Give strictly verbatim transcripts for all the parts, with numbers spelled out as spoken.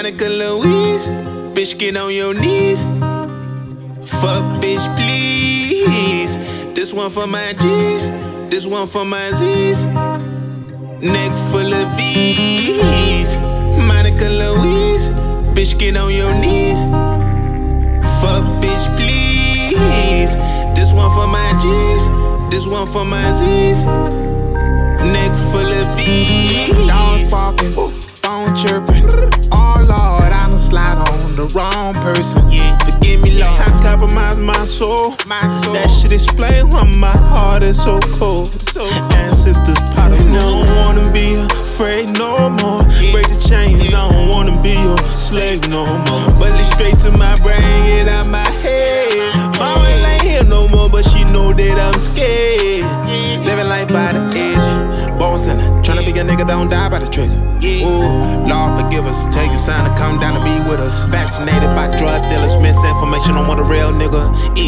Monica Louise, bitch, get on your knees. Fuck, bitch, please. This one for my G's, this one for my Z's. Neck full of V's. Monica Louise, bitch, get on your knees. Fuck, bitch, please. This one for my G's, this one for my Z's. Neck full of V's. Dogs barking, phone chirping. Oh Lord, I done slide on the wrong person. Yeah, forgive me, Lord. I compromise my soul. My soul. That shit explain why my heart is so cold. So Ancestors pot of I don't wanna be afraid no more. Yeah. Break the chains, I don't wanna be your slave no more. but it's straight to my brain, get out my head. Mama ain't here no more, but she know that I'm scared. Living life by the edge, born sinner. Tryna be a nigga, don't die by the trigger. Yeah. Ooh, Lord forgive us. Take a sign to come down and be with us. Fascinated by drug dealers, misinformation on what a real nigga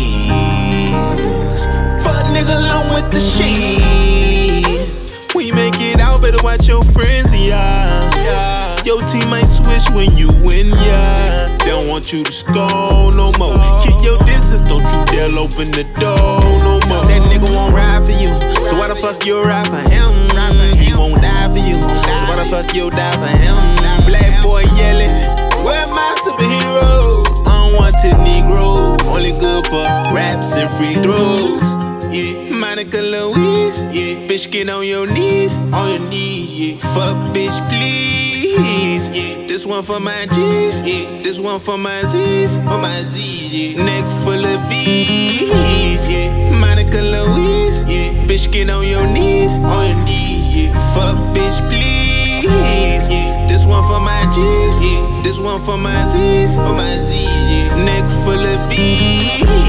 is. Fuck nigga along with the shit. When you make it out, better watch your friends, yeah. yeah. Your team might switch when you win, yeah. They don't want you to score no more. Keep your distance, don't you dare open the door no more. That nigga won't ride for you, so why the fuck you ride for him? He won't die for you, so why the fuck you die for him? Black boy yelling, where my superhero? Unwanted Negro, only good for raps and free throws. Yeah, Monica Louise, Yeah, bitch, get on your knees. on your knees, yeah. Fuck, bitch, please. Yeah. This one for my G's, Yeah. this one for my Z's. For my Z's, yeah. Neck full of V's. Yeah. Monica Louise, Yeah. bitch, get on your knees. On your knees, yeah. Fuck, bitch, please. Yeah. This one for my G's, Yeah. this one for my Z's. For my Z's, yeah. Neck full of V's.